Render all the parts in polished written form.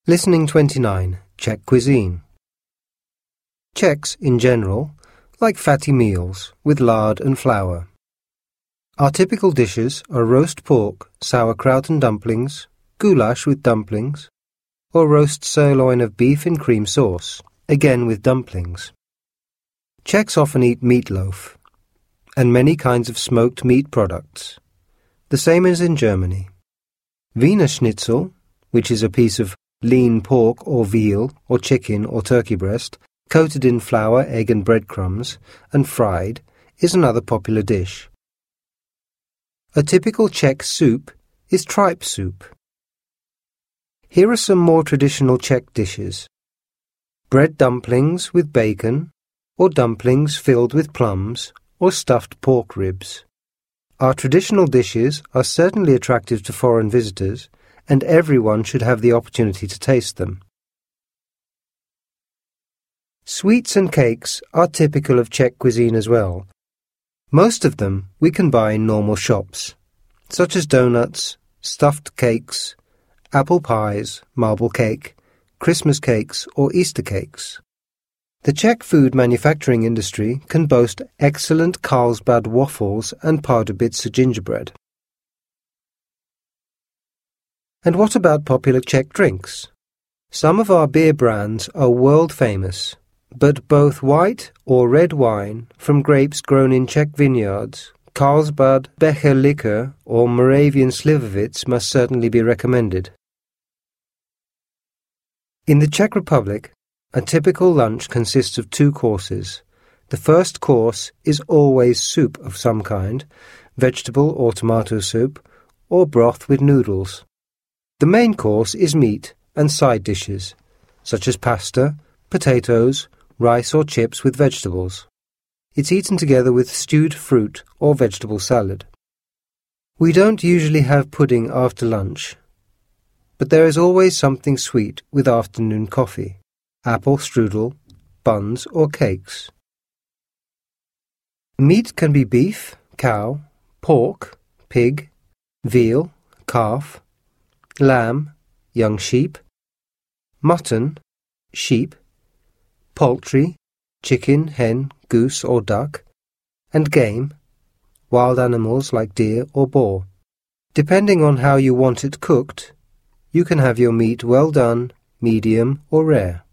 Listening 29, Czech cuisine. Czechs, in general, like fatty meals with lard and flour. Our typical dishes are roast pork, sauerkraut and dumplings, goulash with dumplings, or roast sirloin of beef in cream sauce, again with dumplings. Czechs often eat meatloaf, and many kinds of smoked meat products, the same as in Germany. Wiener Schnitzel, which is a piece of lean pork or veal or chicken or turkey breast, coated in flour, egg and breadcrumbs, and fried, is another popular dish. A typical Czech soup is tripe soup. Here are some more traditional Czech dishes. Bread dumplings with bacon, or dumplings filled with plums, or stuffed pork ribs. Our traditional dishes are certainly attractive to foreign visitors, and everyone should have the opportunity to taste them. Sweets and cakes are typical of Czech cuisine as well. Most of them we can buy in normal shops, such as donuts, stuffed cakes, apple pies, marble cake, Christmas cakes or Easter cakes. The Czech food manufacturing industry can boast excellent Carlsbad waffles and Pardubitzer gingerbread. And what about popular Czech drinks? Some of our beer brands are world famous, but both white or red wine from grapes grown in Czech vineyards, Carlsbad, Becher liquor or Moravian Slivovitz must certainly be recommended. In the Czech Republic, a typical lunch consists of 2 courses. The first course is always soup of some kind, vegetable or tomato soup, or broth with noodles. The main course is meat and side dishes, such as pasta, potatoes, rice or chips with vegetables. It's eaten together with stewed fruit or vegetable salad. We don't usually have pudding after lunch, but there is always something sweet with afternoon coffee, apple strudel, buns or cakes. Meat can be beef, cow, pork, pig, veal, calf, lamb, young sheep, mutton, sheep, poultry, chicken, hen, goose or duck, and game, wild animals like deer or boar. Depending on how you want it cooked, you can have your meat well done, medium or rare.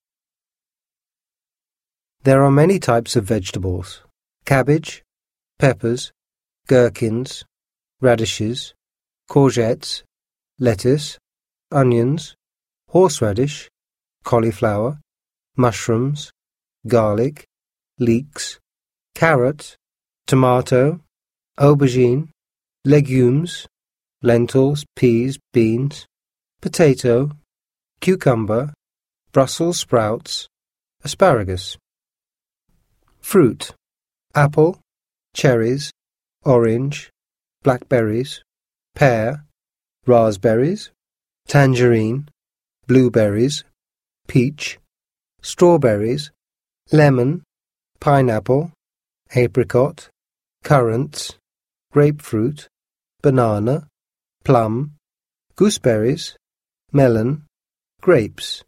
There are many types of vegetables: cabbage, peppers, gherkins, radishes, courgettes, lettuce, onions, horseradish, cauliflower, mushrooms, garlic, leeks, carrot, tomato, aubergine, legumes, lentils, peas, beans, potato, cucumber, Brussels sprouts, asparagus. Fruit: apple, cherries, orange, blackberries, pear, raspberries, tangerine, blueberries, peach, strawberries, lemon, pineapple, apricot, currants, grapefruit, banana, plum, gooseberries, melon, grapes.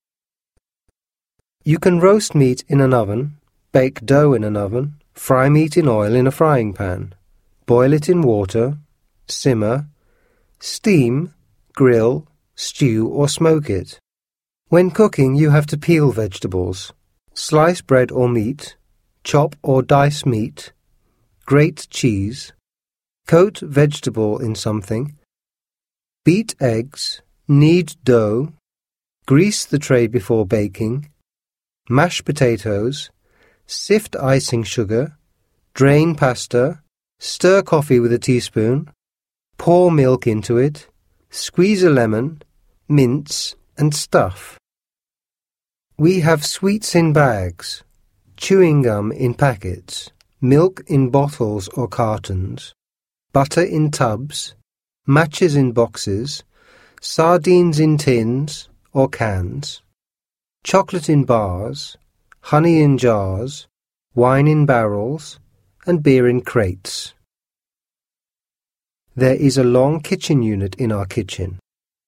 You can roast meat in an oven, bake dough in an oven, fry meat in oil in a frying pan, boil it in water, simmer, steam, grill, stew or smoke it. When cooking, you have to peel vegetables, slice bread or meat, chop or dice meat, grate cheese, coat vegetable in something, beat eggs, knead dough, grease the tray before baking, mash potatoes, sift icing sugar, drain pasta, stir coffee with a teaspoon, pour milk into it, squeeze a lemon, mince, and stuff. We have sweets in bags, chewing gum in packets, milk in bottles or cartons, butter in tubs, matches in boxes, sardines in tins or cans, chocolate in bars, honey in jars, wine in barrels, and beer in crates. There is a long kitchen unit in our kitchen.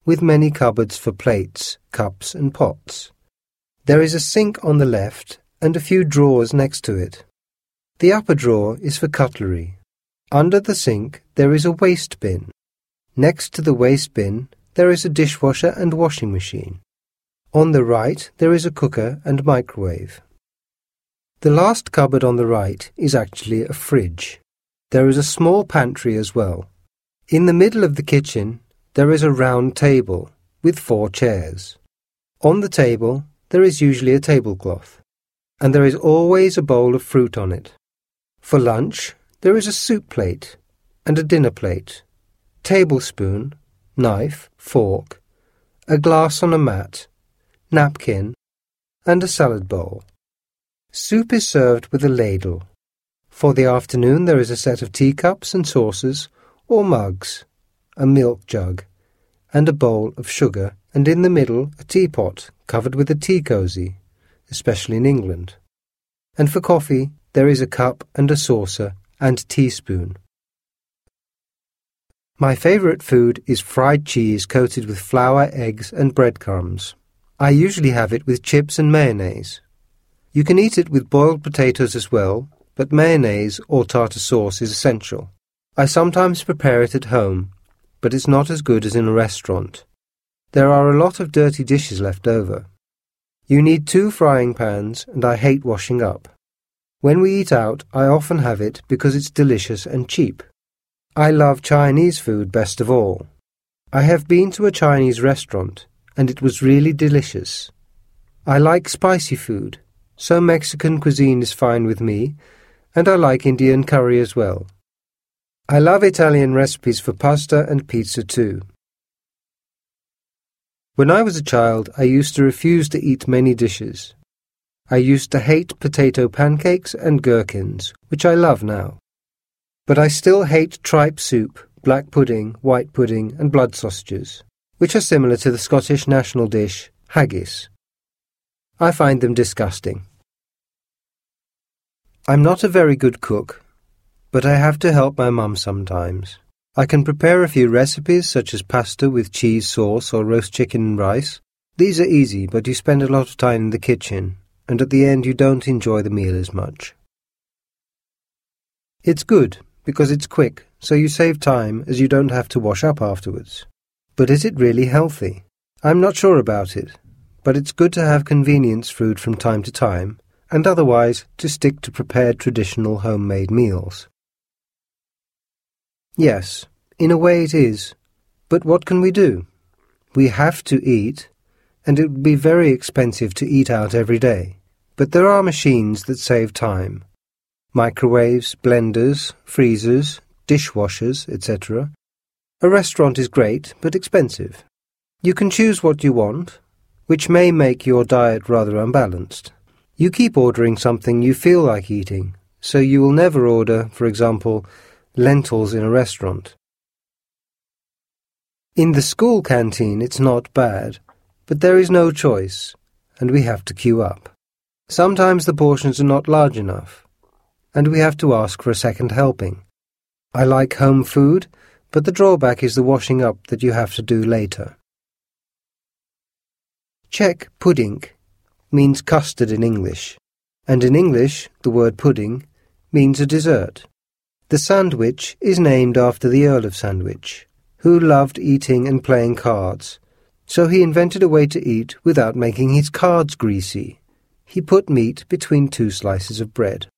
with many cupboards for plates, cups and pots. There is a sink on the left and a few drawers next to it. The upper drawer is for cutlery. Under the sink there is a waste bin. Next to the waste bin there is a dishwasher and washing machine. On the right there is a cooker and microwave. The last cupboard on the right is actually a fridge. There is a small pantry as well. In the middle of the kitchen there is a round table with 4 chairs. On the table there is usually a tablecloth, and there is always a bowl of fruit on it. For lunch there is a soup plate and a dinner plate, tablespoon, knife, fork, a glass on a mat, napkin, and a salad bowl. Soup is served with a ladle. For the afternoon there is a set of teacups and saucers or mugs, a milk jug, and a bowl of sugar, and in the middle a teapot covered with a tea cosy, especially in England. And for coffee there is a cup and a saucer and teaspoon. My favourite food is fried cheese coated with flour, eggs and breadcrumbs. I usually have it with chips and mayonnaise. You can eat it with boiled potatoes as well, but mayonnaise or tartar sauce is essential. I sometimes prepare it at home, but it's not as good as in a restaurant. There are a lot of dirty dishes left over. You need 2 frying pans, and I hate washing up. When we eat out, I often have it because it's delicious and cheap. I love Chinese food best of all. I have been to a Chinese restaurant, and it was really delicious. I like spicy food, so Mexican cuisine is fine with me, and I like Indian curry as well. I love Italian recipes for pasta and pizza too. When I was a child, I used to refuse to eat many dishes. I used to hate potato pancakes and gherkins, which I love now. But I still hate tripe soup, black pudding, white pudding and blood sausages, which are similar to the Scottish national dish, haggis. I find them disgusting. I'm not a very good cook, but I have to help my mum sometimes. I can prepare a few recipes such as pasta with cheese sauce or roast chicken and rice. These are easy, but you spend a lot of time in the kitchen, and at the end you don't enjoy the meal as much. It's good because it's quick, so you save time as you don't have to wash up afterwards. But is it really healthy? I'm not sure about it, but it's good to have convenience food from time to time, and otherwise to stick to prepared traditional homemade meals. Yes, in a way it is, but what can we do? We have to eat, and it would be very expensive to eat out every day. But there are machines that save time. Microwaves, blenders, freezers, dishwashers, etc. A restaurant is great, but expensive. You can choose what you want, which may make your diet rather unbalanced. You keep ordering something you feel like eating, so you will never order, for example, lentils in a restaurant. In the school canteen it's not bad, but there is no choice, and we have to queue up. Sometimes the portions are not large enough, and we have to ask for a second helping. I like home food, but the drawback is the washing up that you have to do later. Czech pudding means custard in English, and in English the word pudding means a dessert. The sandwich is named after the Earl of Sandwich, who loved eating and playing cards, so he invented a way to eat without making his cards greasy. He put meat between 2 slices of bread.